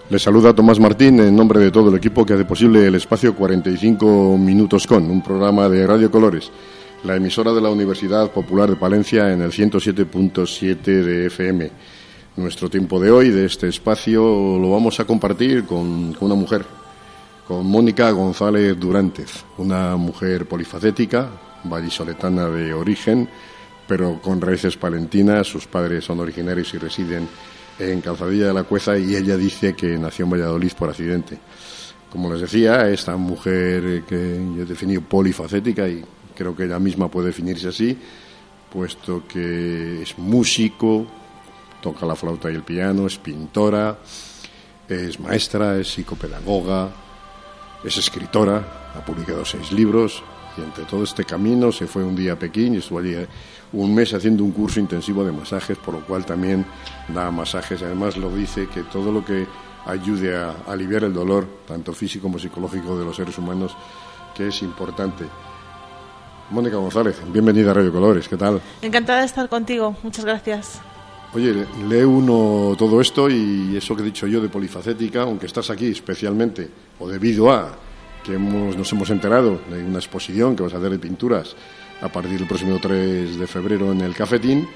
Les saluda Tomás Martín en nombre de todo el equipo que hace posible el espacio 45 Minutos con, un programa de Radio Colores, la emisora de la Universidad Popular de Palencia en el 107.7 de FM. Nuestro tiempo de hoy, de este espacio, lo vamos a compartir con una mujer, con Mónica González Durántez, una mujer polifacética, vallisoletana de origen, pero con raíces palentinas. Sus padres son originarios y residen en Calzadilla de la Cueza, y ella dice que nació en Valladolid por accidente. Como les decía, esta mujer que yo he definido polifacética, y creo que ella misma puede definirse así, puesto que es músico, toca la flauta y el piano, es pintora, es maestra, es psicopedagoga, es escritora, ha publicado 6 libros, y entre todo este camino se fue un día a Pekín y estuvo allí un mes haciendo un curso intensivo de masajes, por lo cual también da masajes. Además, lo dice que todo lo que ayude a aliviar el dolor, tanto físico como psicológico, de los seres humanos, que es importante. Mónica González, bienvenida a Radio Colores, ¿qué tal? Encantada de estar contigo, muchas gracias. Oye, lee uno todo esto y eso que he dicho yo de polifacética, aunque estás aquí especialmente, o debido a que nos hemos enterado de una exposición que vas a hacer de pinturas a partir del próximo 3 de febrero en el Cafetín.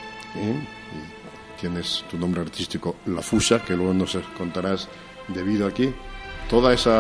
Y tienes tu nombre artístico, La Fusa, que luego nos contarás debido aquí. Todo ese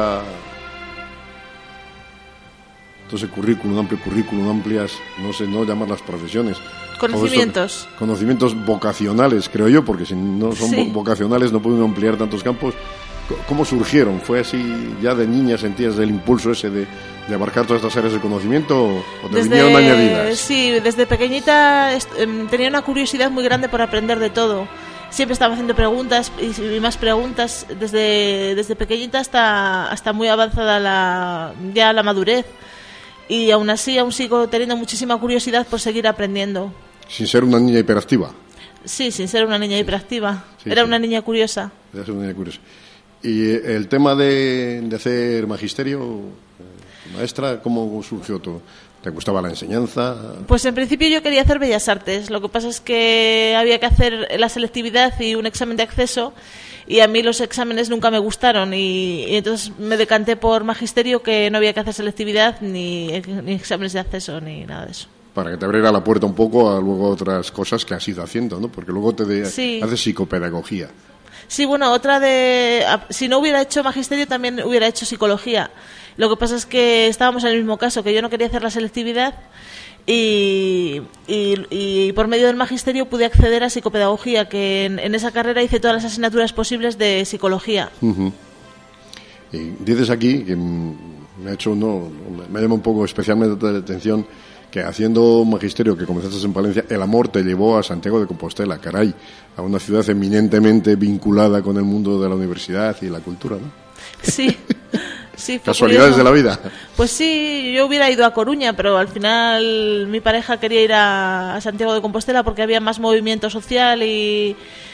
currículum, amplias, no sé, no llamar las profesiones. Conocimientos vocacionales, creo yo, porque si no son vocacionales no pueden ampliar tantos campos. ¿Cómo surgieron? ¿Fue así ya de niña, sentías el impulso ese de abarcar todas estas áreas de conocimiento, o te vinieron añadidas? Sí, desde pequeñita tenía una curiosidad muy grande por aprender de todo. Siempre estaba haciendo preguntas y más preguntas, desde pequeñita hasta muy avanzada la madurez. Y aún así, aún sigo teniendo muchísima curiosidad por seguir aprendiendo. Sin ser una niña hiperactiva. Sí, sin ser una niña hiperactiva. Era una niña curiosa. Era una niña curiosa. Y el tema de hacer magisterio, maestra, ¿cómo surgió todo? ¿Te gustaba la enseñanza? Pues en principio yo quería hacer Bellas Artes. Lo que pasa es que había que hacer la selectividad y un examen de acceso, y a mí los exámenes nunca me gustaron, y entonces me decanté por magisterio, que no había que hacer selectividad ni exámenes de acceso ni nada de eso. Para que te abriera la puerta un poco a luego otras cosas que has ido haciendo, ¿no? Porque luego haces psicopedagogía. Sí, bueno, si no hubiera hecho magisterio también hubiera hecho psicología. Lo que pasa es que estábamos en el mismo caso, que yo no quería hacer la selectividad, y por medio del magisterio pude acceder a psicopedagogía, que en esa carrera hice todas las asignaturas posibles de psicología. Uh-huh. Y dices aquí que me llama un poco especialmente la atención que haciendo magisterio, que comenzaste en Palencia, el amor te llevó a Santiago de Compostela, caray, a una ciudad eminentemente vinculada con el mundo de la universidad y la cultura, ¿no? Sí, sí. Casualidades de la vida. Pues sí, yo hubiera ido a Coruña, pero al final mi pareja quería ir a Santiago de Compostela porque había más movimiento social y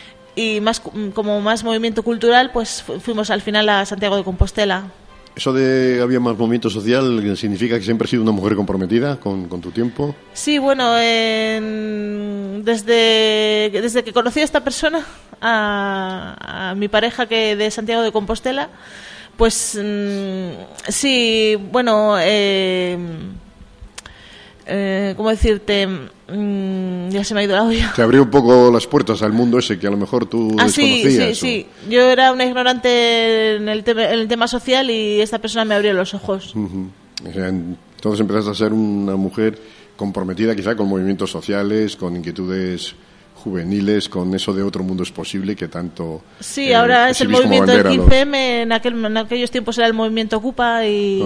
más movimiento cultural, pues fuimos al final a Santiago de Compostela. ¿Eso de había más movimiento social significa que siempre has sido una mujer comprometida con tu tiempo? Sí, bueno, desde que conocí a esta persona, a mi pareja que de Santiago de Compostela, pues sí, bueno, ¿cómo decirte? Ya se me ha ido la olla. Te abrió un poco las puertas al mundo ese que a lo mejor tú desconocías. Sí. Yo era una ignorante en el tema social, y esta persona me abrió los ojos. Uh-huh. O sea, entonces empezaste a ser una mujer comprometida quizá con movimientos sociales, con inquietudes juveniles, con eso de otro mundo es posible que tanto... Sí, ahora es el movimiento del 15M, en aquellos tiempos era el movimiento Ocupa,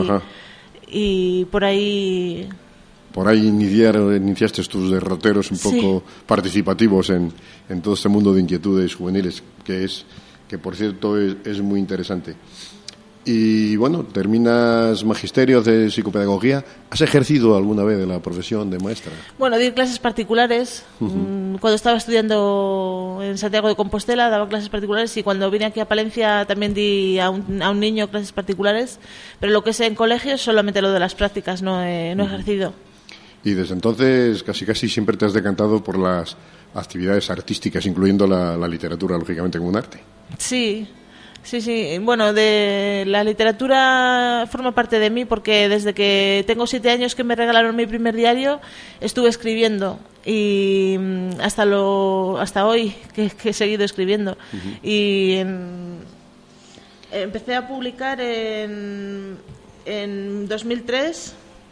y por ahí... Por ahí iniciaste tus derroteros un poco participativos en todo este mundo de inquietudes juveniles, que por cierto es muy interesante. Y bueno, terminas magisterio de psicopedagogía. ¿Has ejercido alguna vez de la profesión de maestra? Bueno, di clases particulares. Uh-huh. Cuando estaba estudiando en Santiago de Compostela daba clases particulares, y cuando vine aquí a Palencia también di a un niño clases particulares. Pero lo que sé en colegios, solamente lo de las prácticas, no he ejercido. Y desde entonces casi siempre te has decantado por las actividades artísticas, incluyendo la literatura, lógicamente, como un arte. Sí, Sí, sí. Bueno, de la literatura forma parte de mí porque desde que tengo 7 años que me regalaron mi primer diario estuve escribiendo y hasta hoy que he seguido escribiendo. Uh-huh. Y empecé a publicar en 2003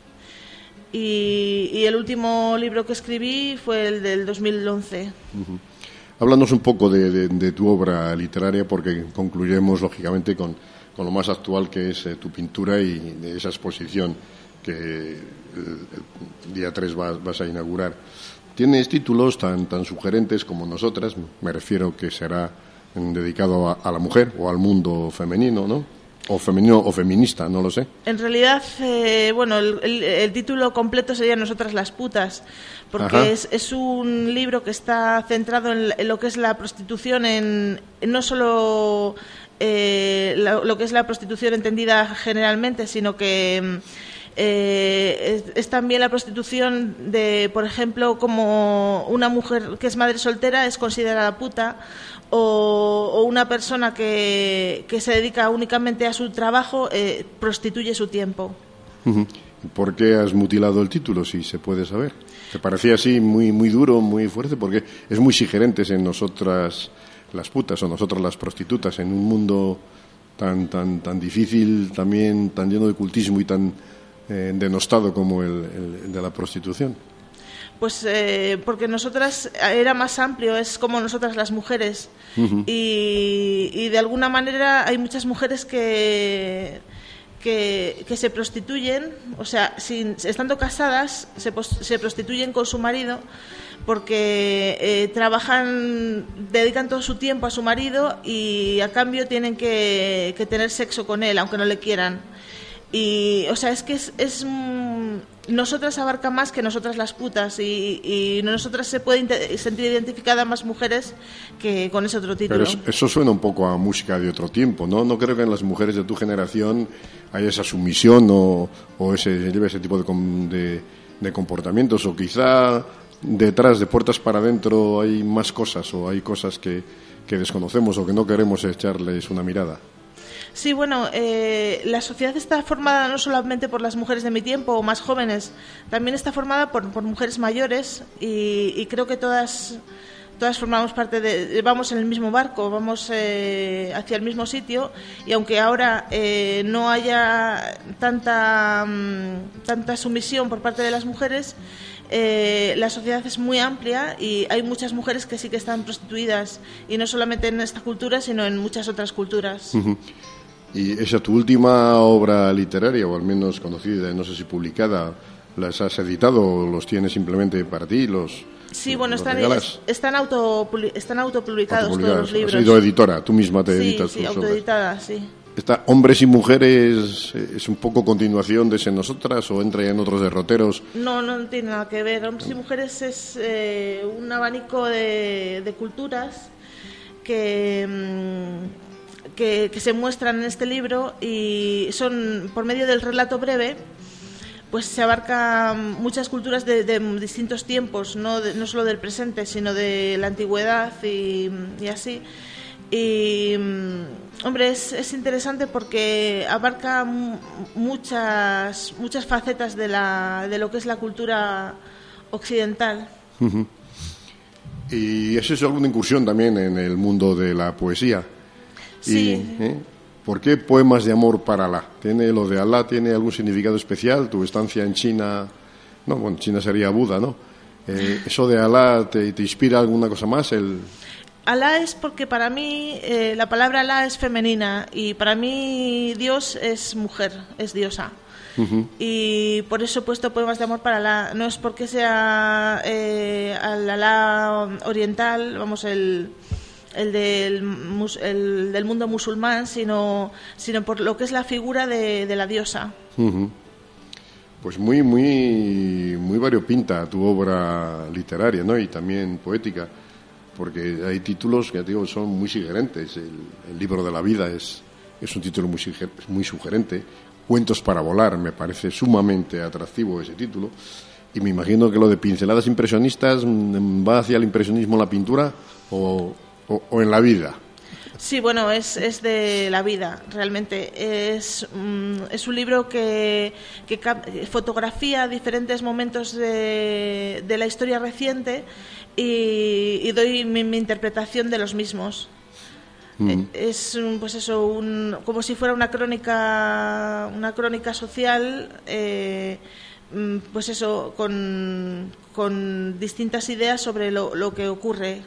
y el último libro que escribí fue el del 2011. Uh-huh. Háblanos un poco de tu obra literaria, porque concluiremos, lógicamente, con lo más actual, que es tu pintura y de esa exposición que el día 3 vas a inaugurar. Tienes títulos tan sugerentes como Nosotras, me refiero que será dedicado a la mujer o al mundo femenino, ¿no? O femenino o feminista, no lo sé. En realidad, bueno, el título completo sería Nosotras las putas, porque es un libro que está centrado en lo que es la prostitución, no solo lo que es la prostitución entendida generalmente, sino que es también la prostitución de, por ejemplo, como una mujer que es madre soltera es considerada puta, o una persona que se dedica únicamente a su trabajo prostituye su tiempo. Uh-huh. ¿Por qué has mutilado el título, si se puede saber? ¿Te parecía así muy duro, muy fuerte? Porque es muy sugerente en Nosotras las putas o Nosotras las prostitutas, en un mundo tan difícil, también tan lleno de cultismo y tan denostado como el de la prostitución. Pues porque Nosotras era más amplio, es como Nosotras las mujeres. Uh-huh. Y de alguna manera hay muchas mujeres que se prostituyen, o sea, estando casadas, se prostituyen con su marido porque dedican todo su tiempo a su marido y a cambio tienen que tener sexo con él, aunque no le quieran. Y, o sea, es que Nosotras abarca más que Nosotras las putas y Nosotras se puede sentir identificada más mujeres que con ese otro título. Pero eso suena un poco a música de otro tiempo, ¿no? No creo que en las mujeres de tu generación haya esa sumisión o ese tipo de comportamientos, o quizá detrás, de puertas para adentro, hay más cosas o hay cosas que desconocemos o que no queremos echarles una mirada. Sí, bueno, la sociedad está formada no solamente por las mujeres de mi tiempo o más jóvenes, también está formada por mujeres mayores y creo que todas formamos parte vamos en el mismo barco, vamos hacia el mismo sitio, y aunque ahora no haya tanta sumisión por parte de las mujeres, la sociedad es muy amplia y hay muchas mujeres que sí que están prostituidas, y no solamente en esta cultura, sino en muchas otras culturas. Uh-huh. ¿Y esa tu última obra literaria, o al menos conocida, no sé si publicada, las has editado o los tienes simplemente para ti? Sí, bueno, están autopublicados todos los libros. Has sido editora, tú misma te editas tus obras. Sí, autoeditada, sí. ¿Esta Hombres y Mujeres es un poco continuación de ese Nosotras o entra ya en otros derroteros? No tiene nada que ver. Hombres y Mujeres es un abanico de culturas que se muestran en este libro, y son, por medio del relato breve, pues se abarcan muchas culturas de distintos tiempos, no solo del presente, sino de la antigüedad y así. Y, hombre, es interesante porque abarca muchas facetas de lo que es la cultura occidental. Uh-huh. ¿Y has hecho alguna incursión también en el mundo de la poesía? Sí. ¿Por qué poemas de amor para Alá? ¿Tiene lo de Alá, tiene algún significado especial? ¿Tu estancia en China? No, bueno, China sería Buda, ¿no? ¿Eso de Alá te inspira alguna cosa más? Alá es porque para mí la palabra Alá es femenina, y para mí Dios es mujer, es diosa. Uh-huh. Y por eso he puesto poemas de amor para Alá. No es porque sea al Alá oriental, vamos, el del mundo musulmán, sino por lo que es la figura de la diosa. Uh-huh. Pues muy variopinta tu obra literaria, ¿no? Y también poética, porque hay títulos que, digo, son muy sugerentes. El libro de la vida es un título muy sugerente. Cuentos para volar, me parece sumamente atractivo ese título, y me imagino que lo de pinceladas impresionistas va hacia el impresionismo en la pintura o en la vida. Sí, bueno, es de la vida, realmente. Es un libro que fotografía diferentes momentos de la historia reciente y doy mi interpretación de los mismos. Es pues eso, como si fuera una crónica social, pues eso, con distintas ideas sobre lo que ocurre.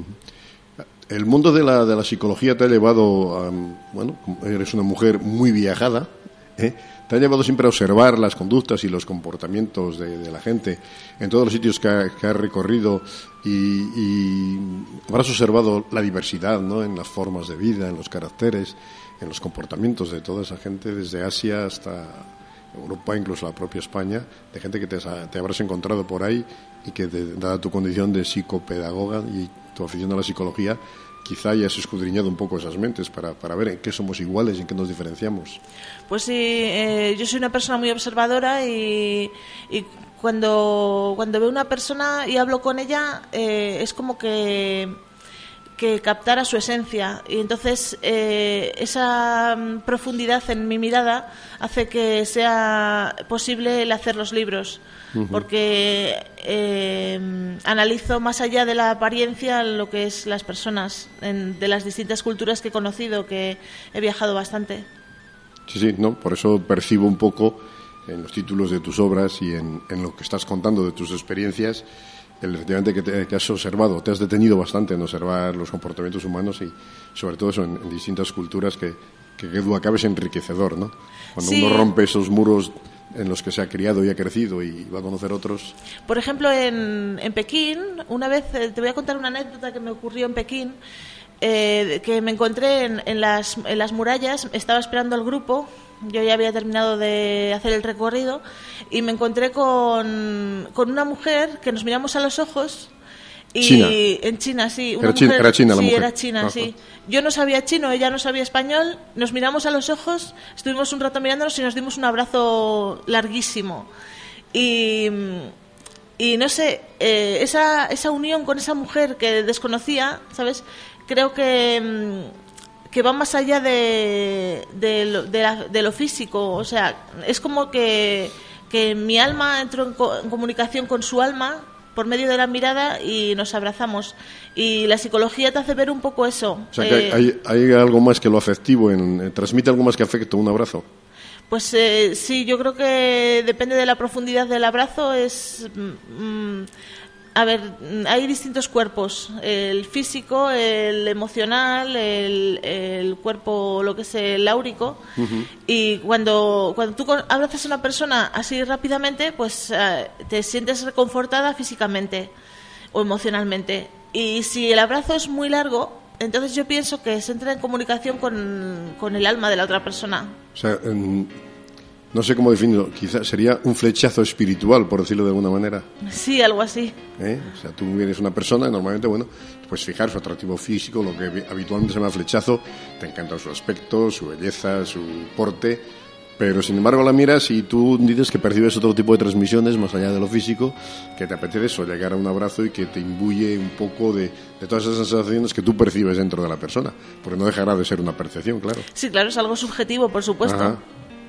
El mundo de la psicología te ha llevado a, bueno, eres una mujer muy viajada, te ha llevado siempre a observar las conductas y los comportamientos de la gente en todos los sitios que has recorrido y habrás observado la diversidad, ¿no?, en las formas de vida, en los caracteres, en los comportamientos de toda esa gente, desde Asia hasta Europa, incluso la propia España, de gente que te habrás encontrado por ahí y que, dada tu condición de psicopedagoga y tu afición a la psicología, quizá hayas escudriñado un poco esas mentes para ver en qué somos iguales y en qué nos diferenciamos. Pues sí, yo soy una persona muy observadora y cuando veo una persona y hablo con ella, es como que captara su esencia, y entonces esa profundidad en mi mirada hace que sea posible el hacer los libros, porque analizo más allá de la apariencia lo que es las personas de las distintas culturas que he conocido, que he viajado bastante. Sí, no, por eso percibo un poco en los títulos de tus obras y en lo que estás contando de tus experiencias, efectivamente que has observado, te has detenido bastante en observar los comportamientos humanos y sobre todo eso en distintas culturas que duda cabe es enriquecedor, ¿no? Cuando uno rompe esos muros en los que se ha criado y ha crecido y va a conocer otros. Por ejemplo, en Pekín, una vez, te voy a contar una anécdota que me ocurrió en Pekín, que me encontré en las murallas, estaba esperando al grupo, yo ya había terminado de hacer el recorrido y me encontré con una mujer que nos miramos a los ojos y China. En China, sí, Era China la mujer. Sí, era china, sí. Yo no sabía chino, ella no sabía español, nos miramos a los ojos, estuvimos un rato mirándonos y nos dimos un abrazo larguísimo y no sé, esa unión con esa mujer que desconocía, ¿sabes? Creo que va más allá de lo físico. O sea, es como que mi alma entró en comunicación con su alma por medio de la mirada y nos abrazamos. Y la psicología te hace ver un poco eso. O sea, que hay algo más que lo afectivo, transmite algo más que afecto, un abrazo. Pues sí, yo creo que depende de la profundidad del abrazo. A ver, hay distintos cuerpos, el físico, el emocional, el cuerpo, lo que es el áurico, y cuando tú abrazas a una persona así rápidamente, pues te sientes reconfortada físicamente o emocionalmente. Y si el abrazo es muy largo, entonces yo pienso que se entra en comunicación con el alma de la otra persona. O sea, no sé cómo definirlo, quizás sería un flechazo espiritual, por decirlo de alguna manera. Sí, algo así. O sea, tú eres una persona, normalmente, bueno, pues fijar su atractivo físico, lo que habitualmente se llama flechazo, te encanta su aspecto, su belleza, su porte, pero sin embargo la miras y tú dices que percibes otro tipo de transmisiones más allá de lo físico, que te apetece eso, llegar a un abrazo y que te imbuye un poco de todas esas sensaciones que tú percibes dentro de la persona, porque no dejará de ser una percepción, claro. Sí, claro, es algo subjetivo, por supuesto. Ajá.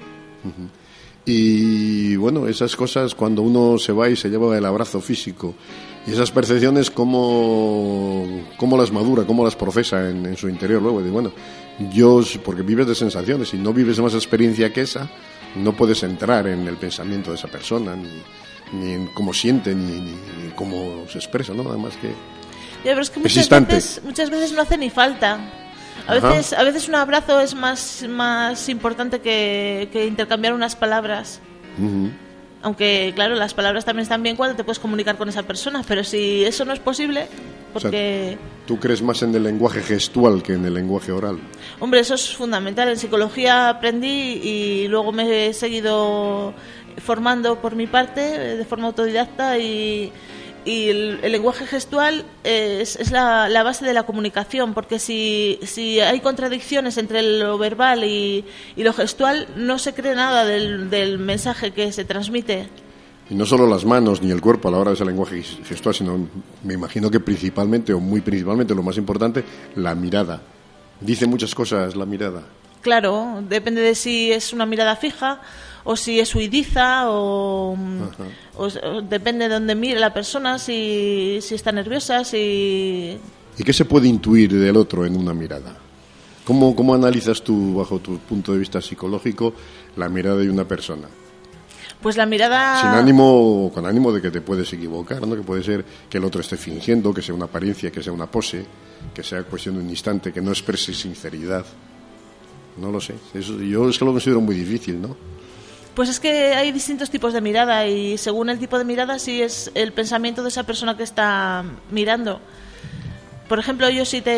Y bueno, esas cosas cuando uno se va y se lleva el abrazo físico y esas percepciones cómo las madura, cómo las procesa en su interior luego. Y bueno, porque vives de sensaciones y no vives más experiencia que esa, no puedes entrar en el pensamiento de esa persona ni en cómo siente ni cómo se expresa, ¿no? Además que ya, pero es que muchas veces no hace ni falta. A veces un abrazo es más importante que intercambiar unas palabras. Aunque, claro, las palabras también están bien cuando te puedes comunicar con esa persona, pero si eso no es posible, porque... O sea, ¿tú crees más en el lenguaje gestual que en el lenguaje oral? Hombre, eso es fundamental. En psicología aprendí y luego me he seguido formando por mi parte, de forma autodidacta, y el lenguaje gestual es la base de la comunicación, porque si hay contradicciones entre lo verbal y lo gestual, no se cree nada del mensaje que se transmite. Y no solo las manos ni el cuerpo a la hora de ese lenguaje gestual, sino me imagino que principalmente, o muy principalmente, lo más importante, la mirada. Dice muchas cosas la mirada. Claro, depende de si es una mirada fija o si es huidiza o depende de dónde mire la persona, si está nerviosa, si... ¿Y qué se puede intuir del otro en una mirada? ¿Cómo analizas tú, bajo tu punto de vista psicológico, la mirada de una persona? Pues la mirada... Sin ánimo, con ánimo de que te puedes equivocar, ¿no? Que puede ser que el otro esté fingiendo, que sea una apariencia, que sea una pose, que sea cuestión de un instante, que no exprese sinceridad. No lo sé. Yo es que lo considero muy difícil, ¿no? Pues es que hay distintos tipos de mirada y según el tipo de mirada sí es el pensamiento de esa persona que está mirando. Por ejemplo, yo si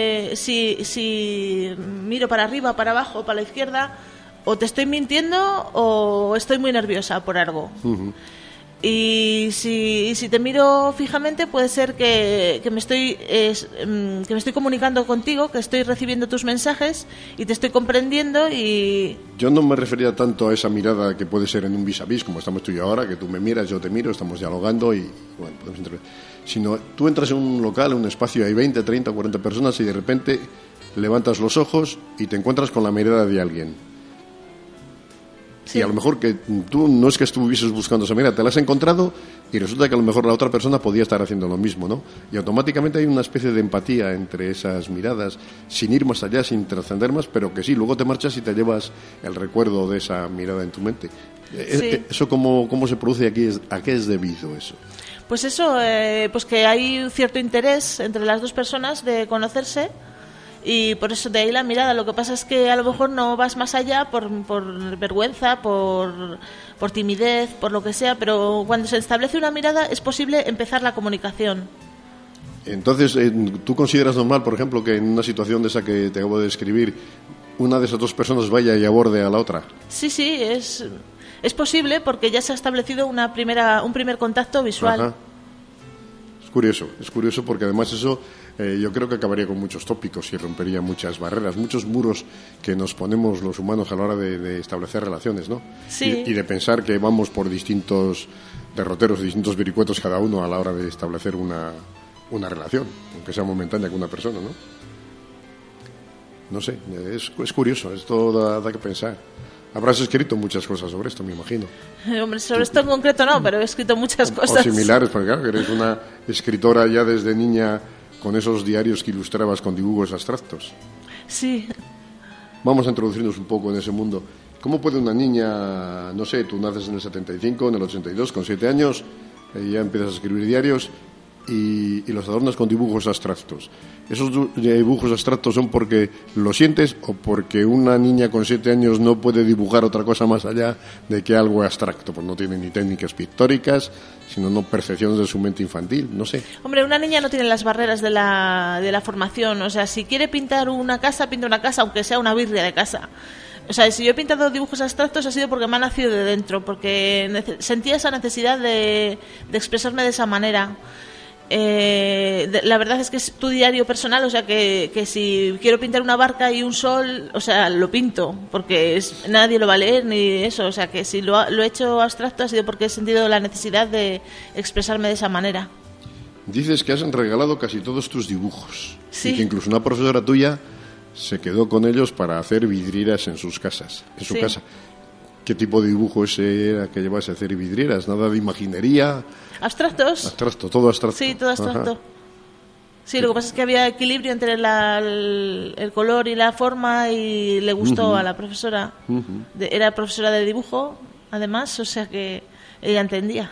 miro para arriba, para abajo, para la izquierda, o te estoy mintiendo o estoy muy nerviosa por algo. Uh-huh. Y si te miro fijamente puede ser que me estoy comunicando contigo, que estoy recibiendo tus mensajes y te estoy comprendiendo y... Yo no me refería tanto a esa mirada que puede ser en un vis a vis, como estamos tú y yo ahora, que tú me miras, yo te miro, estamos dialogando y bueno, podemos intervenir. Sino tú entras en un local, en un espacio, hay 20, 30, 40 personas y de repente levantas los ojos y te encuentras con la mirada de alguien. Sí. Y a lo mejor que tú no es que estuvieses buscando esa mirada, te la has encontrado y resulta que a lo mejor la otra persona podía estar haciendo lo mismo, ¿no? Y automáticamente hay una especie de empatía entre esas miradas, sin ir más allá, sin trascender más, pero que sí, luego te marchas y te llevas el recuerdo de esa mirada en tu mente. Sí. ¿Eso cómo se produce aquí? ¿A qué es debido eso? Pues eso, pues que hay cierto interés entre las dos personas de conocerse y por eso de ahí la mirada. Lo que pasa es que a lo mejor no vas más allá por vergüenza, por timidez, por lo que sea, pero cuando se establece una mirada es posible empezar la comunicación. Entonces, ¿tú consideras normal, por ejemplo, que en una situación de esa que te acabo de describir, una de esas dos personas vaya y aborde a la otra? Sí, es posible porque ya se ha establecido un primer contacto visual. Ajá. Es curioso porque además eso yo creo que acabaría con muchos tópicos y rompería muchas barreras, muchos muros que nos ponemos los humanos a la hora de establecer relaciones, ¿no? Sí. Y de pensar que vamos por distintos derroteros, distintos vericuetos cada uno a la hora de establecer una relación, aunque sea momentánea con una persona, ¿no? No sé, es curioso, esto da que pensar. Habrás escrito muchas cosas sobre esto, me imagino. Hombre, sobre esto en concreto no, pero he escrito muchas cosas. O similares, porque claro, eres una escritora ya desde niña con esos diarios que ilustrabas con dibujos abstractos. Sí. Vamos a introducirnos un poco en ese mundo. ¿Cómo puede una niña, no sé, tú naces en el 75, en el 82, con 7 años, ya empiezas a escribir diarios y los adornas con dibujos abstractos? ¿Esos dibujos abstractos son porque lo sientes o porque una niña con 7 años no puede dibujar otra cosa más allá de que algo abstracto? Pues no tiene ni técnicas pictóricas, sino no percepciones de su mente infantil, no sé. Hombre, una niña no tiene las barreras de la formación. O sea, si quiere pintar una casa, pinta una casa, aunque sea una birria de casa. O sea, si yo he pintado dibujos abstractos ha sido porque me ha nacido de dentro, porque sentía esa necesidad de expresarme de esa manera. La verdad es que es tu diario personal, o sea que si quiero pintar una barca y un sol, o sea, lo pinto, porque nadie lo va a leer ni eso, o sea que si lo he hecho abstracto ha sido porque he sentido la necesidad de expresarme de esa manera. Dices que has regalado casi todos tus dibujos. Sí. Y que incluso una profesora tuya se quedó con ellos para hacer vidrieras en su casa. ¿Qué tipo de dibujo ese era que llevas a hacer vidrieras? ¿Nada de imaginería? ¿Abstractos? Abstracto, todo abstracto. Sí, todo abstracto. Ajá. Sí, lo que pasa es que había equilibrio entre el color y la forma y le gustó a la profesora. Era profesora de dibujo, además, o sea que ella entendía.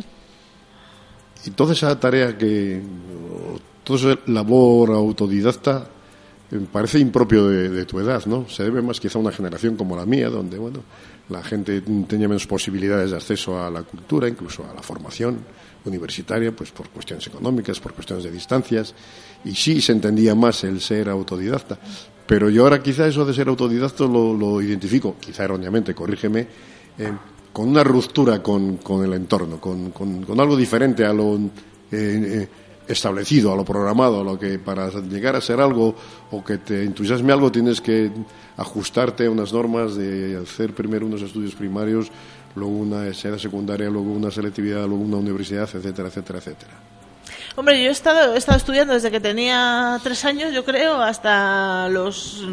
Y toda esa tarea toda esa labor autodidacta parece impropio de tu edad, ¿no? Se debe más quizá a una generación como la mía, donde, bueno, la gente tenía menos posibilidades de acceso a la cultura, incluso a la formación universitaria, pues por cuestiones económicas, por cuestiones de distancias, y sí se entendía más el ser autodidacta. Pero yo ahora quizá eso de ser autodidacta lo identifico, quizá erróneamente, corrígeme, con una ruptura con el entorno, con algo diferente a lo establecido, a lo programado, a lo que para llegar a ser algo o que te entusiasme algo tienes que ajustarte a unas normas de hacer primero unos estudios primarios, luego una enseñanza secundaria, luego una selectividad, luego una universidad, etcétera, etcétera, etcétera. Hombre, yo he estado estudiando desde que tenía 3 años, yo creo, hasta los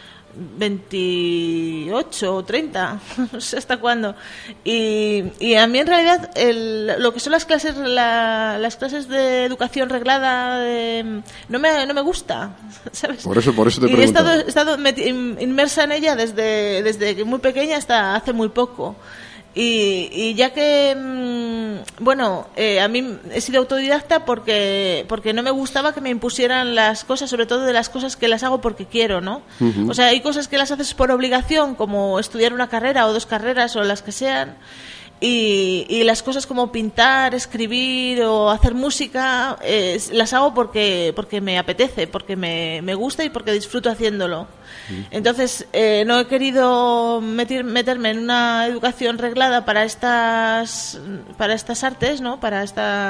28 o 30, no sé hasta cuándo. Y a mí en realidad lo que son las clases de educación reglada no me gusta, ¿sabes? Por eso te y preguntaba. he estado inmersa en ella desde que muy pequeña hasta hace muy poco. Y ya que, a mí he sido autodidacta porque no me gustaba que me impusieran las cosas, sobre todo de las cosas que las hago porque quiero, ¿no? Uh-huh. O sea, hay cosas que las haces por obligación, como estudiar una carrera o 2 carreras o las que sean, y las cosas como pintar, escribir o hacer música, las hago porque me apetece, porque me gusta y porque disfruto haciéndolo. Entonces, no he querido meterme en una educación reglada para estas artes, ¿no? Para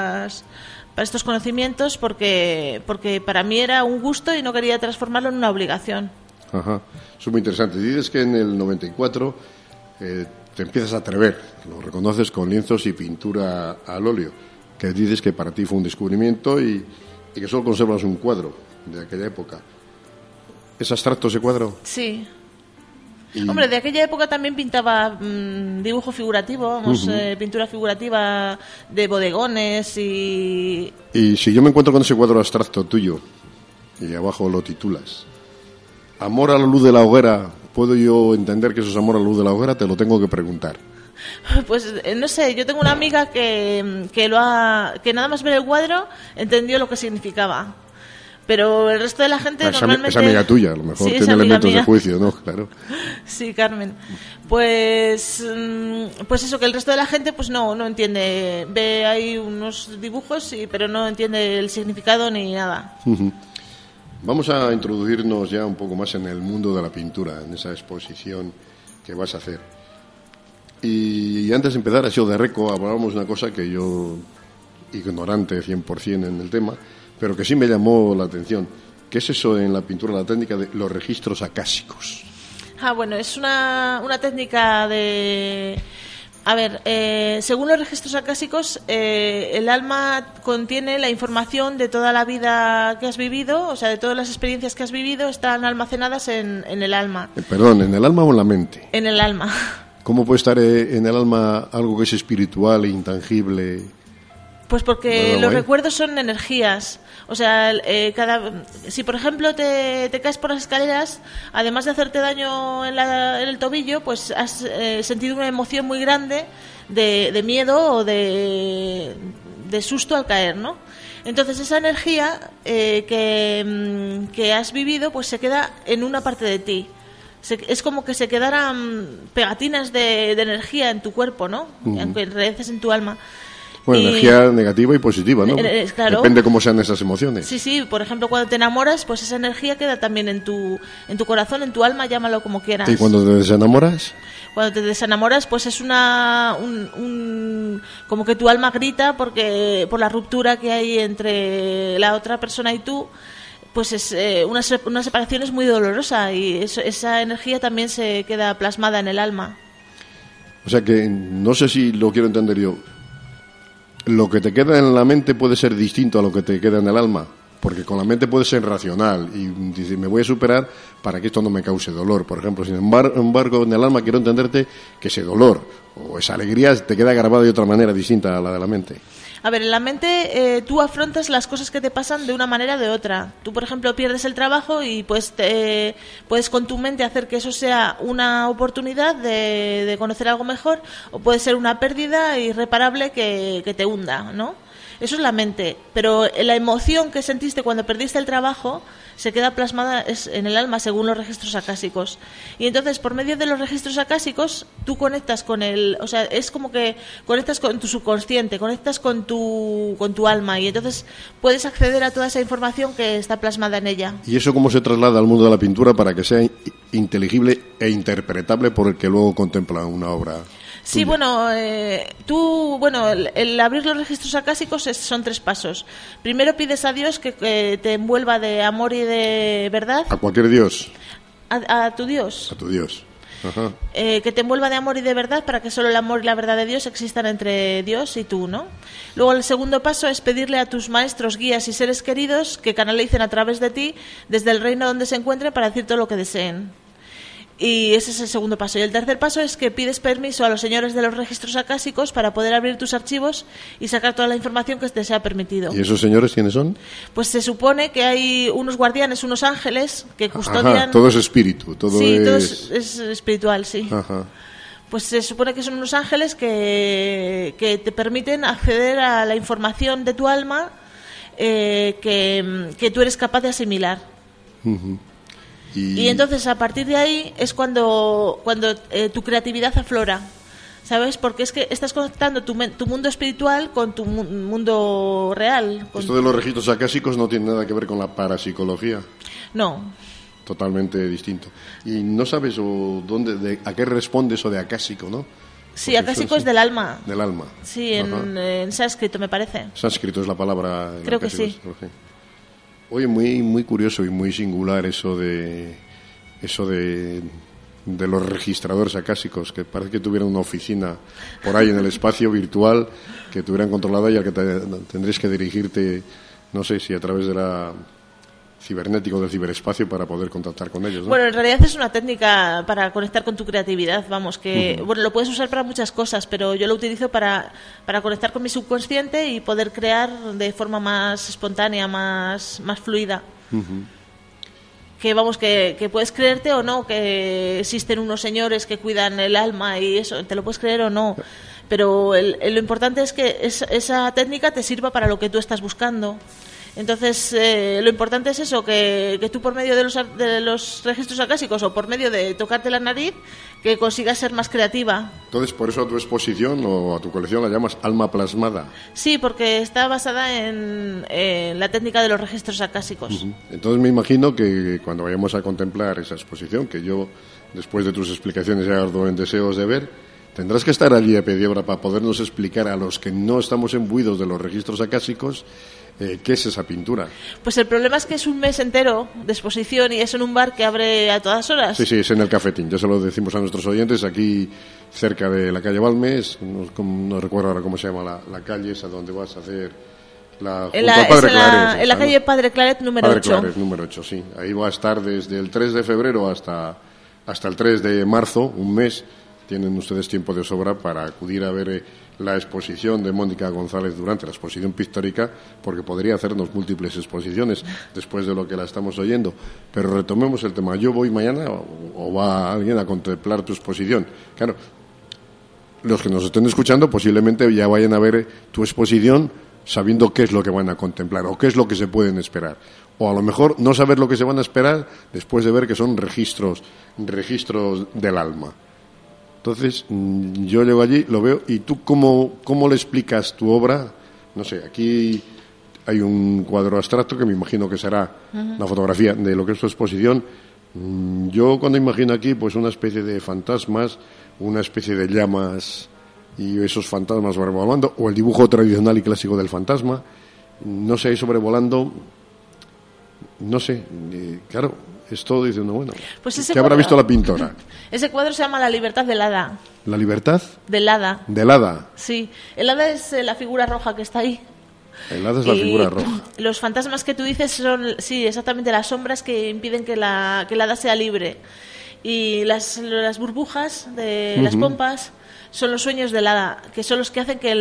estos conocimientos, porque para mí era un gusto y no quería transformarlo en una obligación. Ajá, es muy interesante. Dices que en el 94 te empiezas a atrever, lo reconoces con lienzos y pintura al óleo, que dices que para ti fue un descubrimiento y que solo conservas un cuadro de aquella época. ¿Es abstracto ese cuadro? Sí. Hombre, de aquella época también pintaba dibujo figurativo, vamos, pintura figurativa de bodegones y... Y si yo me encuentro con ese cuadro abstracto tuyo, y abajo lo titulas, Amor a la luz de la hoguera, ¿puedo yo entender que eso es amor a la luz de la hoguera? Te lo tengo que preguntar. Pues no sé, yo tengo una amiga que nada más ver el cuadro entendió lo que significaba. Pero el resto de la gente normalmente... Es amiga tuya, a lo mejor sí, tiene elementos de juicio, ¿no? Claro. Sí, Carmen. Pues eso, que el resto de la gente pues no entiende. Ve ahí unos dibujos, pero no entiende el significado ni nada. Uh-huh. Vamos a introducirnos ya un poco más en el mundo de la pintura, en esa exposición que vas a hacer. Y antes de empezar, así de reco, hablábamos de una cosa que yo, ignorante 100% en el tema, pero que sí me llamó la atención. ¿Qué es eso en la pintura, la técnica de los registros acásicos? Bueno, es una técnica de... A ver, según los registros acásicos, el alma contiene la información de toda la vida que has vivido, o sea, de todas las experiencias que has vivido, están almacenadas en el alma. Perdón, ¿en el alma o en la mente? En el alma. ¿Cómo puede estar en el alma algo que es espiritual e intangible? Pues porque los recuerdos son energías. O sea, si por ejemplo te caes por las escaleras, además de hacerte daño en el tobillo, pues has sentido una emoción muy grande de miedo o de susto al caer, ¿no? Entonces esa energía que has vivido, pues se queda en una parte de ti. Es como que se quedaran pegatinas de energía en tu cuerpo, ¿no? Aunque en realidad es en tu alma. Bueno, energía negativa y positiva, ¿no? Claro. Depende cómo sean esas emociones. Sí, por ejemplo, cuando te enamoras, pues esa energía queda también en tu corazón, en tu alma, llámalo como quieras. ¿Y cuando te desenamoras? Cuando te desenamoras, pues es como que tu alma grita por la ruptura que hay entre la otra persona y tú. Pues es una separación es muy dolorosa y esa energía también se queda plasmada en el alma. O sea que no sé si lo quiero entender yo. Lo que te queda en la mente puede ser distinto a lo que te queda en el alma, porque con la mente puede ser racional y decir, me voy a superar para que esto no me cause dolor, por ejemplo. Sin embargo, en el alma quiero entenderte que ese dolor o esa alegría te queda grabada de otra manera distinta a la de la mente. A ver, en la mente tú afrontas las cosas que te pasan de una manera o de otra. Tú, por ejemplo, pierdes el trabajo y pues puedes con tu mente hacer que eso sea una oportunidad de conocer algo mejor, o puede ser una pérdida irreparable que te hunda, ¿no? Eso es la mente, pero la emoción que sentiste cuando perdiste el trabajo se queda plasmada en el alma según los registros acásicos. Y entonces, por medio de los registros acásicos, tú conectas o sea, es como que conectas con tu subconsciente, conectas con tu alma, y entonces puedes acceder a toda esa información que está plasmada en ella. ¿Y eso cómo se traslada al mundo de la pintura para que sea inteligible e interpretable por el que luego contempla una obra? Sí, bueno, el abrir los registros acásicos son 3 pasos. Primero pides a Dios que te envuelva de amor y de verdad. ¿A cualquier Dios? A tu Dios. A tu Dios. que te envuelva de amor y de verdad para que solo el amor y la verdad de Dios existan entre Dios y tú, ¿no? Luego el segundo paso es pedirle a tus maestros, guías y seres queridos que canalicen a través de ti desde el reino donde se encuentren para decir todo lo que deseen. Y ese es el segundo paso. Y el tercer paso es que pides permiso a los señores de los registros acásicos para poder abrir tus archivos y sacar toda la información que te sea permitido. ¿Y esos señores quiénes son? Pues se supone que hay unos guardianes, unos ángeles que custodian... Ajá, todo es espíritu, todo es espiritual, sí. Ajá. Pues se supone que son unos ángeles que te permiten acceder a la información de tu alma que tú eres capaz de asimilar. Uh-huh. Y entonces a partir de ahí es cuando tu creatividad aflora, ¿sabes? Porque es que estás conectando tu mundo espiritual con tu mundo real. Esto de los registros acásicos no tiene nada que ver con la parapsicología. No. Totalmente distinto. Y no sabes a qué responde eso de acásico, ¿no? Sí, acásico es del alma. Del alma. Sí, en sánscrito me parece. Sánscrito es la palabra. Creo que sí. Oye, muy muy curioso y muy singular eso de los registradores acásicos, que parece que tuvieran una oficina por ahí en el espacio virtual que tuvieran controlada y al que tendréis que dirigirte, no sé si a través de la cibernético del ciberespacio para poder contactar con ellos, ¿no? Bueno, en realidad es una técnica para conectar con tu creatividad, vamos, que bueno, lo puedes usar para muchas cosas, pero yo lo utilizo para conectar con mi subconsciente y poder crear de forma más espontánea, más fluida. Que vamos, que puedes creerte o no que existen unos señores que cuidan el alma y eso, te lo puedes creer o no, pero lo importante es que esa técnica te sirva para lo que tú estás buscando. Entonces, lo importante es eso, que tú por medio de los registros acásicos o por medio de tocarte la nariz, que consigas ser más creativa. Entonces, por eso a tu exposición o a tu colección la llamas alma plasmada. Sí, porque está basada en la técnica de los registros acásicos. Entonces me imagino que cuando vayamos a contemplar esa exposición, que yo, después de tus explicaciones, ya ardo en deseos de ver, tendrás que estar allí a pie de obra para podernos explicar a los que no estamos imbuidos de los registros acásicos ¿qué es esa pintura? Pues el problema es que es un mes entero de exposición y es en un bar que abre a todas horas. Sí, es en el Cafetín, ya se lo decimos a nuestros oyentes, aquí cerca de la calle Balmes, no recuerdo ahora cómo se llama la calle esa donde vas a hacer en la calle Padre Claret número 8. Padre Claret número 8, sí. Ahí va a estar desde el 3 de febrero hasta el 3 de marzo, un mes. Tienen ustedes tiempo de sobra para acudir a ver la exposición de Mónica González Durante, la exposición pictórica, porque podría hacernos múltiples exposiciones después de lo que la estamos oyendo. Pero retomemos el tema. ¿Yo voy mañana o va alguien a contemplar tu exposición? Claro, los que nos estén escuchando posiblemente ya vayan a ver tu exposición sabiendo qué es lo que van a contemplar o qué es lo que se pueden esperar. O a lo mejor no saber lo que se van a esperar después de ver que son registros del alma. Entonces, yo llego allí, lo veo, y tú, ¿cómo le explicas tu obra? No sé, aquí hay un cuadro abstracto que me imagino que será una fotografía de lo que es tu exposición. Yo cuando imagino aquí, pues una especie de fantasmas, una especie de llamas y esos fantasmas sobrevolando, o el dibujo tradicional y clásico del fantasma, no sé, sobrevolando, no sé, claro. Es todo diciendo, bueno, pues ¿qué habrá visto la pintora? Ese cuadro se llama La libertad del hada. ¿La libertad? Del hada. ¿Del hada? Sí, el hada es la figura roja que está ahí. El hada es la figura roja. Los fantasmas que tú dices son, sí, exactamente las sombras que impiden que el hada sea libre. Y las burbujas de las pompas son los sueños del hada, que son los que hacen que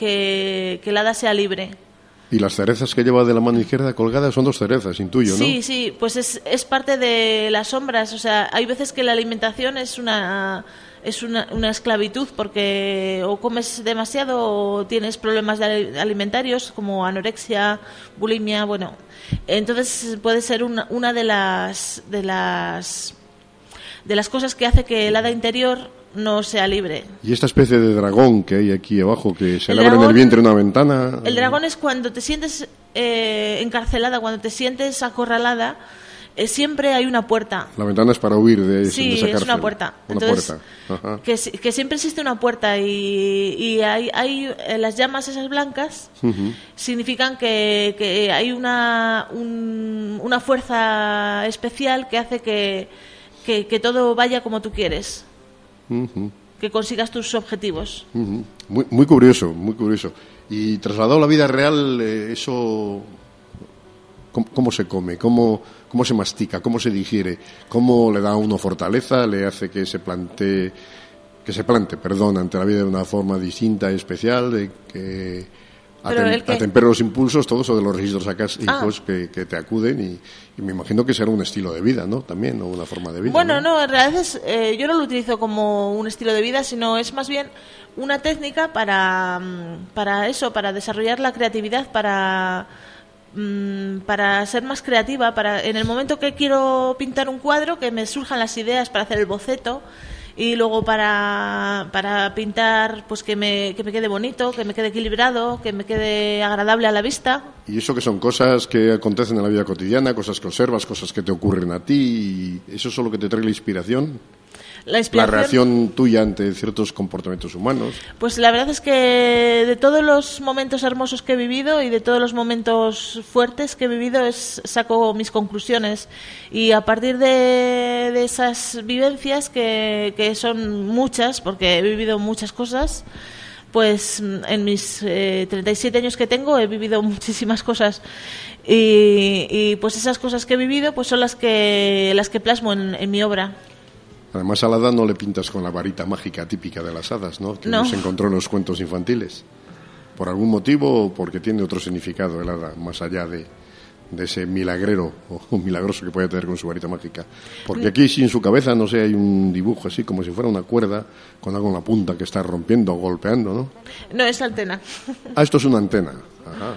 el hada sea libre. Y las cerezas que lleva de la mano izquierda colgadas son 2 cerezas, intuyo, ¿no? Sí, pues es parte de las sombras. O sea, hay veces que la alimentación es una esclavitud porque o comes demasiado o tienes problemas alimentarios como anorexia, bulimia, bueno. Entonces puede ser una de las cosas que hace que el hada interior no sea libre. ¿Y esta especie de dragón que hay aquí abajo, que se le abre en el vientre una ventana? El dragón es cuando te sientes encarcelada, cuando te sientes acorralada, siempre hay una puerta. La ventana es para huir de esa cárcel. Sí, es una puerta. Entonces, Ajá. Que siempre existe una puerta y hay las llamas esas blancas significan que hay una fuerza especial que hace que que todo vaya como tú quieres. Uh-huh. Que consigas tus objetivos. Uh-huh. Muy curioso, muy curioso. Y trasladado a la vida real, eso, ¿cómo se come? ¿Cómo se mastica? ¿Cómo se digiere? ¿Cómo le da a uno fortaleza? ¿Le hace que se plante, ante la vida de una forma distinta y especial? De que atempere los impulsos, todo eso de los registros acásicos que te acuden y me imagino que será un estilo de vida, ¿no? También, o una forma de vida. Bueno, no, en realidad yo no lo utilizo como un estilo de vida, sino es más bien una técnica para desarrollar la creatividad, para ser más creativa, en el momento que quiero pintar un cuadro, que me surjan las ideas para hacer el boceto. Y luego para pintar, pues que me quede bonito, que me quede equilibrado, que me quede agradable a la vista. Y eso que son cosas que acontecen en la vida cotidiana, cosas que observas, cosas que te ocurren a ti, y eso es lo que te trae la inspiración. La reacción tuya ante ciertos comportamientos humanos. Pues la verdad es que de todos los momentos hermosos que he vivido y de todos los momentos fuertes que he vivido saco mis conclusiones, y a partir de esas vivencias que son muchas, porque he vivido muchas cosas, pues en mis 37 años que tengo he vivido muchísimas cosas, y pues esas cosas que he vivido pues son las que plasmo en mi obra. Además, al hada no le pintas con la varita mágica típica de las hadas, ¿no? Que no se encontró en los cuentos infantiles. ¿Por algún motivo o porque tiene otro significado el hada, más allá de ese milagrero o milagroso que puede tener con su varita mágica? Porque aquí, sin su cabeza, no sé, hay un dibujo así como si fuera una cuerda con algo en la punta que está rompiendo o golpeando, ¿no? No, es antena. Ah, esto es una antena. Ajá.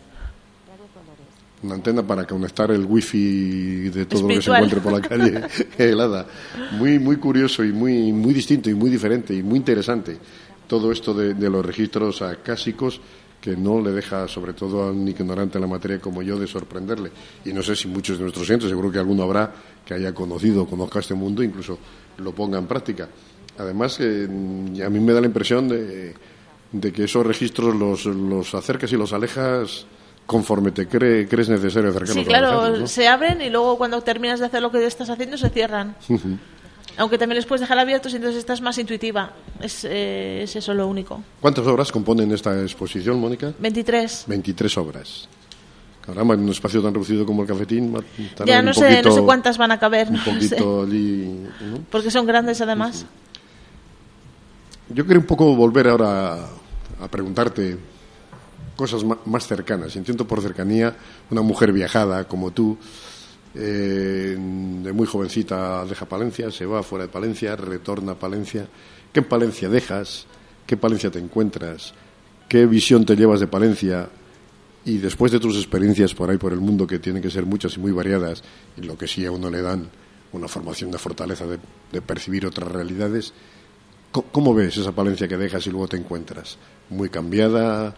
Una antena para conectar el wifi de todo lo que se encuentre por la calle helada. Muy curioso y muy distinto y muy diferente y muy interesante todo esto de los registros acásicos, que no le deja, sobre todo a un ignorante en la materia como yo, de sorprenderle. Y no sé si muchos de nuestros oyentes, seguro que alguno habrá que haya conozca este mundo, incluso lo ponga en práctica. Además, a mí me da la impresión de que esos registros los acercas y los alejas conforme te crees necesario acercarlos. Sí, claro, a alejarlos, ¿no? Se abren y luego cuando terminas de hacer lo que estás haciendo se cierran. Uh-huh. Aunque también les puedes dejar abiertos y entonces estás más intuitiva. Es eso lo único. ¿ ¿Cuántas obras componen esta exposición, Mónica? 23. 23 obras. Caramba, en un espacio tan reducido como el cafetín. Ya no sé cuántas van a caber. Un poquito allí, ¿no? Porque son grandes además. Uh-huh. Yo quiero un poco volver ahora a preguntarte cosas más cercanas. Intento por cercanía, una mujer viajada como tú, de muy jovencita deja Palencia, se va fuera de Palencia, retorna a Palencia. ¿Qué en Palencia dejas? ¿Qué Palencia te encuentras? ¿Qué visión te llevas de Palencia? Y después de tus experiencias por ahí por el mundo, que tienen que ser muchas y muy variadas, y lo que sí a uno le dan una formación de fortaleza de percibir otras realidades, ¿cómo ves esa Palencia que dejas y luego te encuentras? ¿Muy cambiada?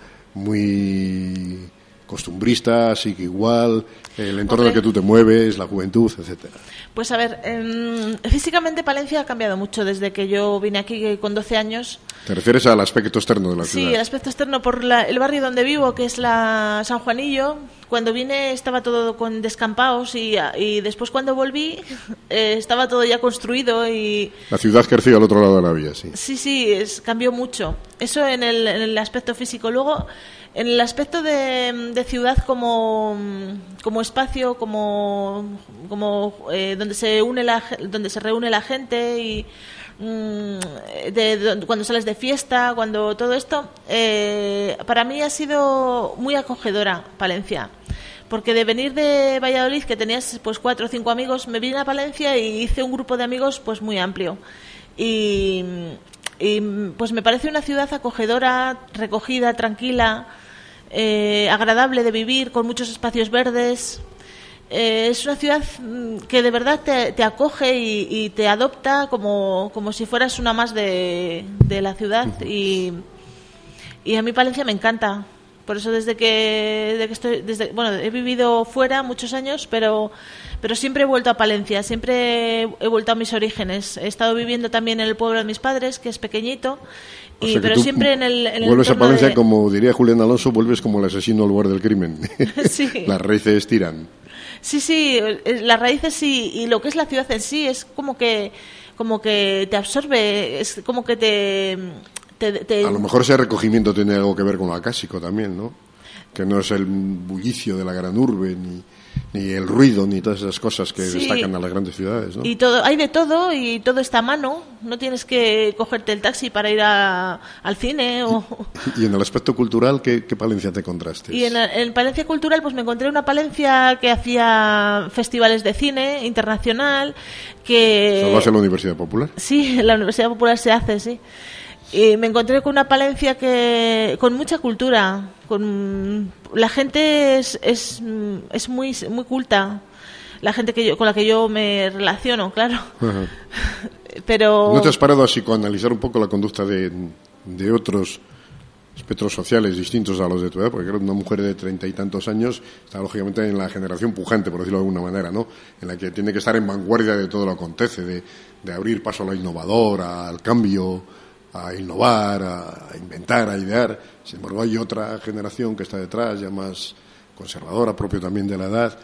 ¿Muy costumbrista? ¿Sigue igual? ¿El entorno en el que tú te mueves? ¿La juventud? Etcétera. Pues a ver, físicamente Palencia ha cambiado mucho desde que yo vine aquí con 12 años. ¿Te refieres al aspecto externo de la ciudad? Sí, el aspecto externo por el barrio donde vivo, que es la San Juanillo. Cuando vine estaba todo con descampados y después cuando volví estaba todo ya construido y... La ciudad creció al otro lado de la vía, sí. Sí, cambió mucho. Eso en el aspecto físico. Luego, en el aspecto de ciudad como espacio, como donde se reúne la gente y cuando sales de fiesta, cuando todo esto, para mí ha sido muy acogedora Palencia, porque de venir de Valladolid, que tenías pues 4 o 5 amigos, me vine a Palencia y hice un grupo de amigos pues muy amplio y pues me parece una ciudad acogedora, recogida, tranquila, agradable de vivir, con muchos espacios verdes. Es una ciudad que de verdad te acoge y te adopta como si fueras una más de la ciudad. Y a mí Palencia me encanta. Por eso desde que estoy, he vivido fuera muchos años, pero siempre he vuelto a Palencia, siempre he vuelto a mis orígenes. He estado viviendo también en el pueblo de mis padres, que es pequeñito, pero siempre en el vuelves a Palencia, como diría Julián Alonso, vuelves como el asesino al lugar del crimen. Sí. Las raíces tiran. Sí, las raíces sí, y lo que es la ciudad en sí es como que te absorbe, es como que te... A lo mejor ese recogimiento tiene algo que ver con lo acásico también, ¿no? Que no es el bullicio de la gran urbe, ni el ruido, ni todas esas cosas que destacan a las grandes ciudades, ¿no? Y todo, hay de todo, y todo está a mano. No tienes que cogerte el taxi para ir al cine. Y en el aspecto cultural, ¿qué Palencia te encontraste? Y en Palencia Cultural, pues me encontré una Palencia que hacía festivales de cine internacional, que... ¿Solo hace la Universidad Popular? Sí, en la Universidad Popular se hace, sí. Y me encontré con una Palencia con mucha cultura, la gente es muy culta, la gente con la que yo me relaciono, claro. Ajá. Pero ¿no te has parado a psicoanalizar un poco la conducta de otros espectros sociales distintos a los de tu edad? Porque creo que una mujer de 30 y tantos años está lógicamente en la generación pujante, por decirlo de alguna manera, ¿no? En la que tiene que estar en vanguardia de todo lo que acontece, de abrir paso a lo innovador, al cambio, a innovar, a inventar, a idear. Sin embargo, hay otra generación que está detrás, ya más conservadora, propio también de la edad,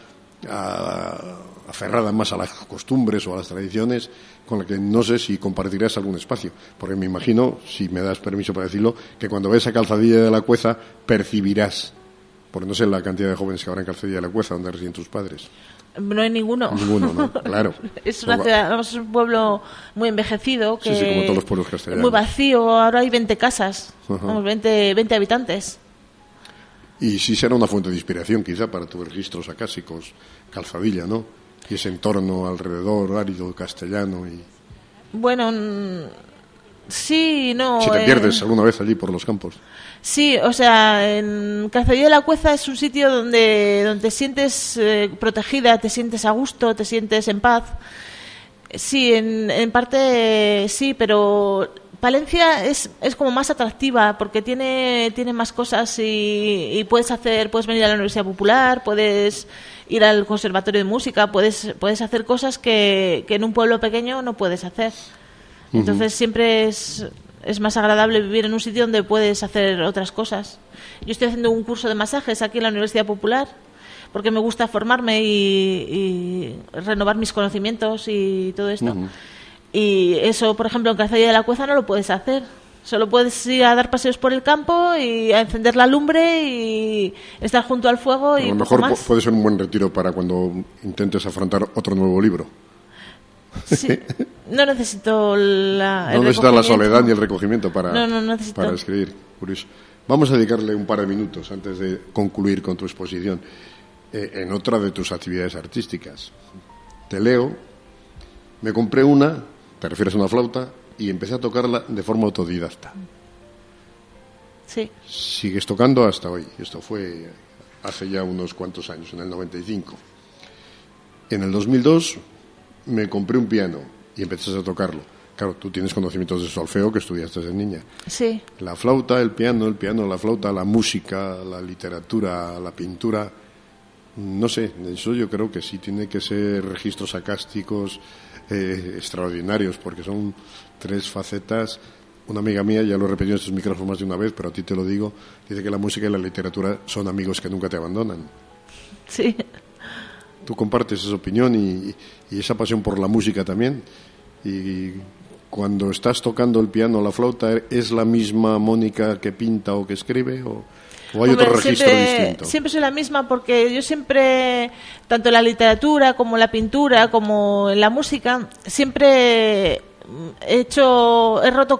aferrada más a las costumbres o a las tradiciones, con la que no sé si compartirás algún espacio. Porque me imagino, si me das permiso para decirlo, que cuando ves a Calzadilla de la Cueza percibirás, porque no sé la cantidad de jóvenes que habrá en Calzadilla de la Cueza, donde residen tus padres. No hay ninguno. Ninguno, ¿no? Claro. Es una ciudad, es un pueblo muy envejecido, que sí, como todos los pueblos castellanos. Muy vacío. Ahora hay 20 casas, Ajá. vamos, 20 habitantes. Y sí será una fuente de inspiración, quizá, para tus registros acásicos, Calzadilla, ¿no? Y ese entorno alrededor, árido, castellano y... Bueno, sí, no... Si te pierdes alguna vez allí por los campos. Sí, o sea, en Calzadilla de la Cueza es un sitio donde te sientes protegida, te sientes a gusto, te sientes en paz. Sí, en parte sí, pero Palencia es como más atractiva porque tiene más cosas y puedes venir a la Universidad Popular, puedes ir al Conservatorio de Música, puedes hacer cosas que en un pueblo pequeño no puedes hacer. Entonces siempre es más agradable vivir en un sitio donde puedes hacer otras cosas. Yo estoy haciendo un curso de masajes aquí en la Universidad Popular porque me gusta formarme y renovar mis conocimientos y todo esto. Y eso, por ejemplo, en Calzadilla de la Cueza no lo puedes hacer. Solo puedes ir a dar paseos por el campo y a encender la lumbre y estar junto al fuego. Y a lo mejor puede ser un buen retiro para cuando intentes afrontar otro nuevo libro. Sí. No necesito no necesitas la soledad ni el recogimiento para escribir. Curioso. Vamos a dedicarle un par de minutos antes de concluir con tu exposición en otra de tus actividades artísticas. Te leo. Me compré te refieres a una flauta, y empecé a tocarla de forma autodidacta. Sí. Sigues tocando hasta hoy. Esto fue hace ya unos cuantos años, en el 95. En el 2002 me compré un piano y empecé a tocarlo. Claro, tú tienes conocimientos de solfeo que estudiaste desde niña. Sí. La flauta, el piano, la flauta, la música, la literatura, la pintura. No sé, eso yo creo que sí tiene que ser registros acásticos extraordinarios, porque son tres facetas. Una amiga mía, ya lo he repetido en estos micrófonos más de una vez, pero a ti te lo digo, dice que la música y la literatura son amigos que nunca te abandonan. Sí. Tú compartes esa opinión y esa pasión por la música también. Y cuando estás tocando el piano o la flauta, ¿es la misma Mónica que pinta o que escribe o hay otro registro distinto? Siempre soy la misma, porque yo siempre, tanto en la literatura como en la pintura como en la música, siempre he roto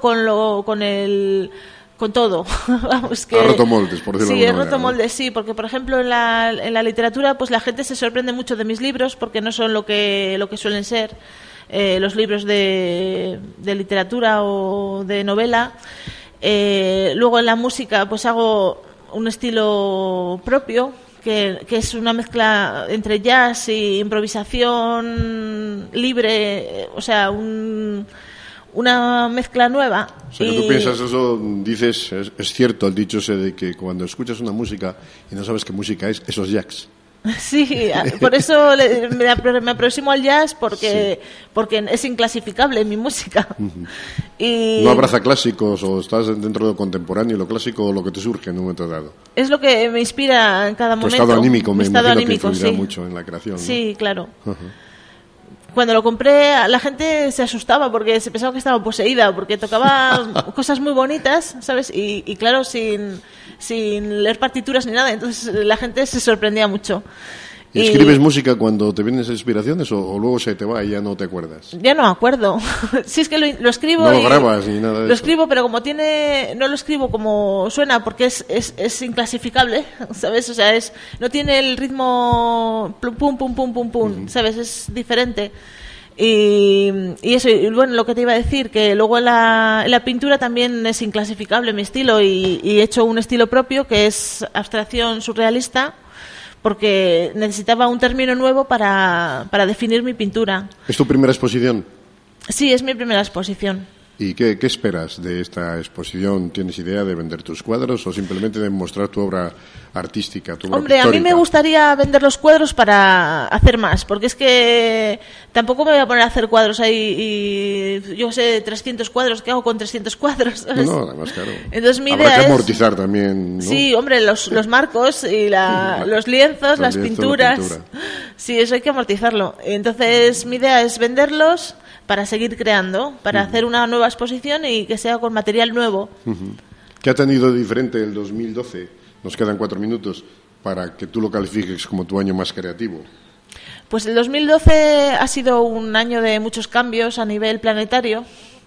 con todo. Vamos, que... Ha roto moldes, por decirlo de alguna manera. Sí, he roto moldes, ¿no? Sí, porque por ejemplo en la literatura pues la gente se sorprende mucho de mis libros porque no son lo que suelen ser los libros de literatura o de novela. Luego en la música pues hago un estilo propio que es una mezcla entre jazz y improvisación libre, o sea, una mezcla nueva. O sea, que tú piensas eso, dices, es cierto el dicho ese de que cuando escuchas una música y no sabes qué música es, eso es jazz. Sí, por eso me aproximo al jazz porque es inclasificable mi música. Y no abraza clásicos o estás dentro de lo contemporáneo, lo clásico o lo que te surge en un momento dado. Es lo que me inspira en cada momento. Tu estado anímico, mi estado anímico, que influirá sí. mucho en la creación, ¿no? Sí, claro. Cuando lo compré, la gente se asustaba porque se pensaba que estaba poseída, porque tocaba cosas muy bonitas, ¿sabes? Y claro, sin leer partituras ni nada. Entonces la gente se sorprendía mucho. ¿Y escribes música cuando te vienen esas inspiraciones o luego se te va y ya no te acuerdas? Ya no me acuerdo. Sí, es que lo escribo. No lo grabas ni nada de eso. Lo escribo, pero como no lo escribo como suena porque es inclasificable, ¿sabes? O sea, no tiene el ritmo pum, pum, pum, pum, pum, pum, ¿sabes? Es diferente. Y eso, y bueno, lo que te iba a decir, que luego en la pintura también es inclasificable mi estilo y he hecho un estilo propio que es abstracción surrealista, porque necesitaba un término nuevo para definir mi pintura. ¿Es tu primera exposición? Sí, es mi primera exposición. ¿Y qué esperas de esta exposición? ¿Tienes idea de vender tus cuadros o simplemente de mostrar tu obra artística, tu obra pictórica? A mí me gustaría vender los cuadros para hacer más, porque es que tampoco me voy a poner a hacer cuadros ahí y yo sé, 300 cuadros, ¿qué hago con 300 cuadros? ¿Sabes? No, además, claro. Entonces mi Habrá idea que amortizar también, ¿no? Sí, hombre, los marcos y los lienzos, las pinturas. Sí, eso hay que amortizarlo. Entonces mi idea es venderlos para seguir creando, para hacer una nueva exposición y que sea con material nuevo. ¿Qué ha tenido de diferente el 2012? Nos quedan 4 minutos para que tú lo califiques como tu año más creativo. Pues el 2012 ha sido un año de muchos cambios a nivel planetario.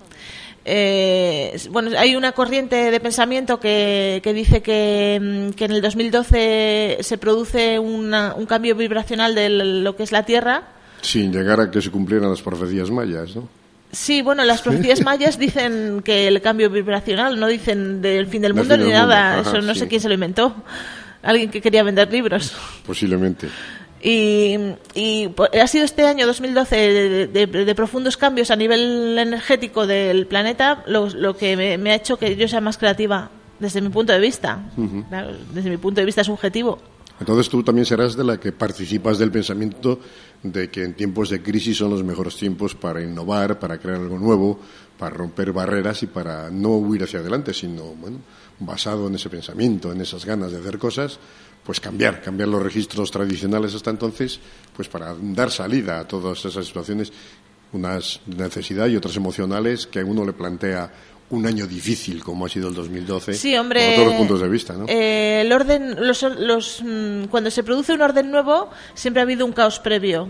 Bueno, hay una corriente de pensamiento que dice que en el 2012 se produce un cambio vibracional de lo que es la Tierra. Sin llegar a que se cumplieran las profecías mayas, ¿no? Sí, bueno, las profecías mayas dicen que el cambio vibracional, no dicen del fin del mundo ni nada. Ajá, eso no sé quién se lo inventó. Alguien que quería vender libros. Posiblemente. Y ha sido este año 2012 de profundos cambios a nivel energético del planeta lo que me ha hecho que yo sea más creativa desde mi punto de vista. Claro, desde mi punto de vista subjetivo. Entonces tú también serás de la que participas del pensamiento de que en tiempos de crisis son los mejores tiempos para innovar, para crear algo nuevo, para romper barreras y para no huir hacia adelante, sino, bueno, basado en ese pensamiento, en esas ganas de hacer cosas, pues cambiar los registros tradicionales hasta entonces, pues para dar salida a todas esas situaciones, unas de necesidad y otras emocionales que a uno le plantea un año difícil como ha sido el 2012. Sí, hombre, por todos los puntos de vista, ¿no? El orden, cuando se produce un orden nuevo siempre ha habido un caos previo.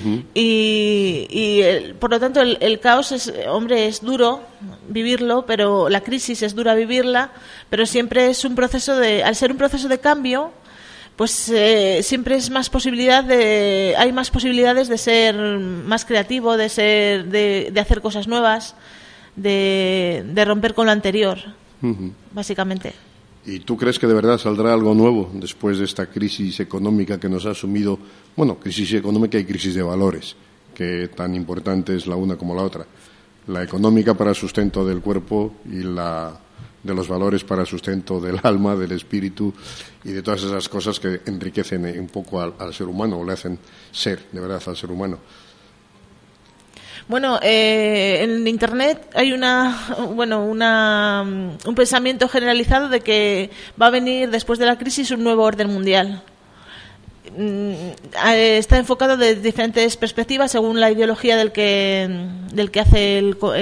Por lo tanto el caos es duro vivirlo, pero la crisis es dura vivirla, pero siempre es un proceso al ser un proceso de cambio, pues siempre hay más posibilidades de ser más creativo, de hacer cosas nuevas, de romper con lo anterior, básicamente. ¿Y tú crees que de verdad saldrá algo nuevo después de esta crisis económica que nos ha asumido? Bueno, crisis económica y crisis de valores, que tan importante es la una como la otra. La económica para el sustento del cuerpo y la de los valores para el sustento del alma, del espíritu y de todas esas cosas que enriquecen un poco al ser humano o le hacen ser de verdad al ser humano. Bueno, en Internet hay un pensamiento generalizado de que va a venir después de la crisis un nuevo orden mundial. Está enfocado de diferentes perspectivas según la ideología del que hace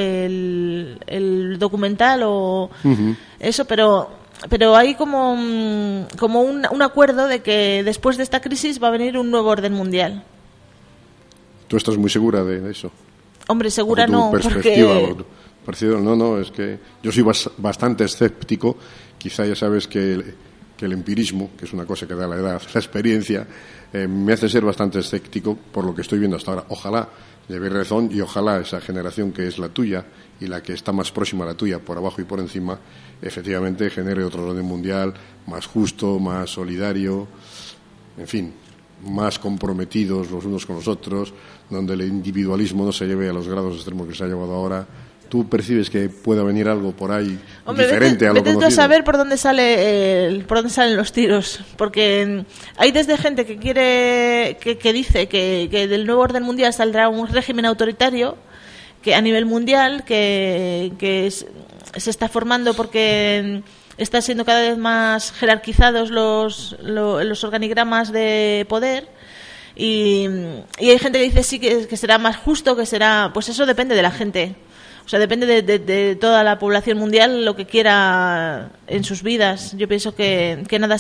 el documental o eso, pero hay como un acuerdo de que después de esta crisis va a venir un nuevo orden mundial. ¿Tú estás muy segura de eso? Hombre, segura no, porque... No, es que yo soy bastante escéptico. Quizá ya sabes que el empirismo, que es una cosa que da la edad, la experiencia, me hace ser bastante escéptico por lo que estoy viendo hasta ahora. Ojalá lleve razón y ojalá esa generación que es la tuya y la que está más próxima a la tuya, por abajo y por encima, efectivamente genere otro orden mundial más justo, más solidario, en fin, más comprometidos los unos con los otros, donde el individualismo no se lleve a los grados extremos que se ha llevado ahora ¿Tú percibes que pueda venir algo por ahí Hombre, diferente a lo conocido? Vete a saber por dónde salen los tiros, porque hay desde gente que quiere, que dice que del nuevo orden mundial saldrá un régimen autoritario, que a nivel mundial, que se está formando porque están siendo cada vez más jerarquizados los organigramas de poder. Y hay gente que dice sí que será más justo, que será, pues eso depende de la gente. O sea, depende de toda la población mundial lo que quiera en sus vidas. Yo pienso que nada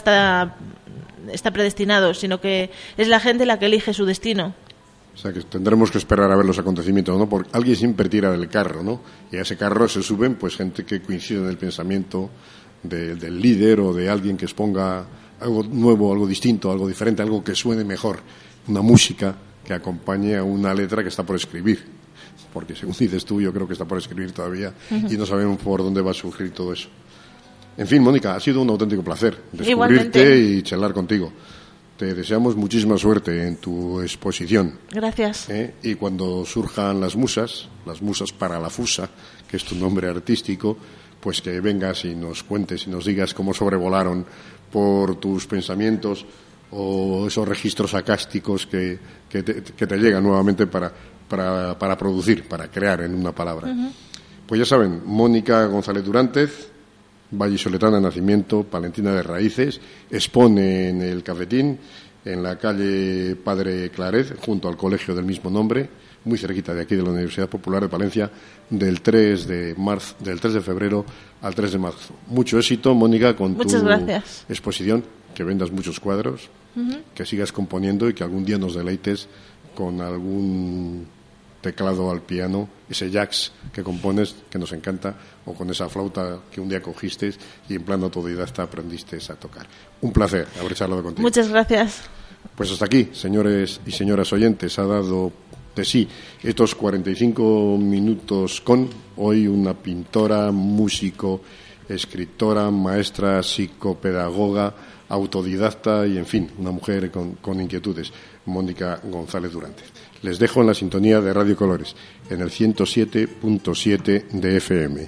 está predestinado, sino que es la gente la que elige su destino. O sea, que tendremos que esperar a ver los acontecimientos, ¿no? Porque alguien siempre tira del carro, ¿no? Y a ese carro se suben pues gente que coincide en el pensamiento del líder o de alguien que exponga algo nuevo, algo distinto, algo diferente, algo que suene mejor. Una música que acompañe a una letra que está por escribir. Porque según dices tú, yo creo que está por escribir todavía y no sabemos por dónde va a surgir todo eso. En fin, Mónica, ha sido un auténtico placer descubrirte Igualmente. y charlar contigo. Te deseamos muchísima suerte en tu exposición. Gracias. Y cuando surjan las musas para la fusa, que es tu nombre artístico, pues que vengas y nos cuentes y nos digas cómo sobrevolaron por tus pensamientos o esos registros acásticos que te llegan nuevamente para producir, para crear en una palabra. Uh-huh. Pues ya saben, Mónica González Durantez, vallisoletana de nacimiento, palentina de raíces, expone en el Cafetín, en la calle Padre Claret, junto al colegio del mismo nombre, muy cerquita de aquí de la Universidad Popular de Palencia, del 3 de febrero al 3 de marzo. Mucho éxito, Mónica, con Muchas tu gracias. exposición, que vendas muchos cuadros, uh-huh, que sigas componiendo y que algún día nos deleites con algún teclado al piano, ese jazz que compones, que nos encanta, o con esa flauta que un día cogiste y en plan autodidacta aprendiste a tocar. Un placer haber charlado contigo. Muchas gracias. Pues hasta aquí, señores y señoras oyentes, ha dado de sí estos 45 minutos con hoy una pintora, músico, escritora, maestra, psicopedagoga, autodidacta y, en fin, una mujer con inquietudes, Mónica González Durantez. Les dejo en la sintonía de Radio Colores, en el 107.7 de FM.